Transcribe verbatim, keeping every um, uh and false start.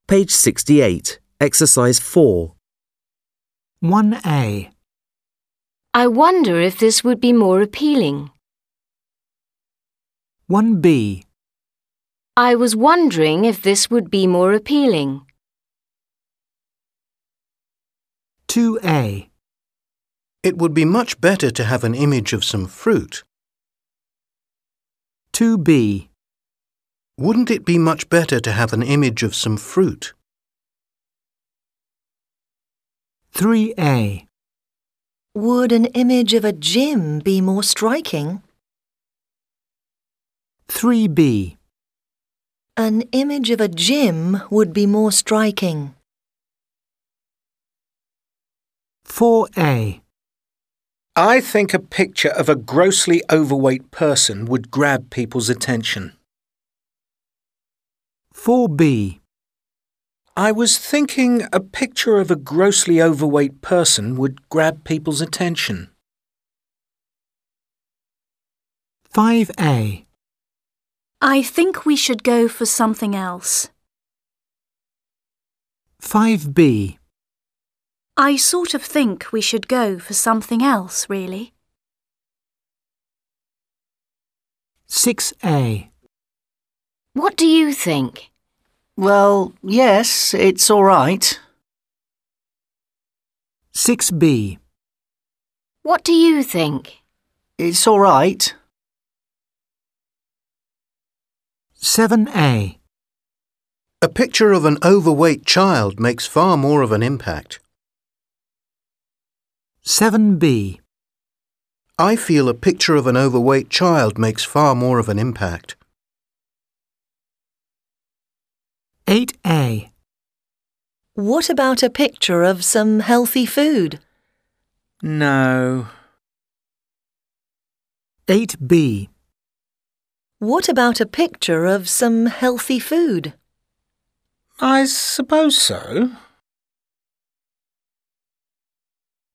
Page sixty-eight, Exercise four. one A. I wonder if this would be more appealing. one B. I was wondering if this would be more appealing. two A. It would be much better to have an image of some fruit. two B. Wouldn't it be much better to have an image of some fruit? three A. Would an image of a gym be more striking? three B. An image of a gym would be more striking. four A. I think a picture of a grossly overweight person would grab people's attention. four B. I was thinking a picture of a grossly overweight person would grab people's attention. five A. I think we should go for something else. five B. I sort of think we should go for something else, really. six A. What do you think? Well, yes, it's all right. six B. What do you think? It's all right. seven A. A picture of an overweight child makes far more of an impact. seven B. I feel a picture of an overweight child makes far more of an impact. eight A. What about a picture of some healthy food? No. eight B. What about a picture of some healthy food? I suppose so.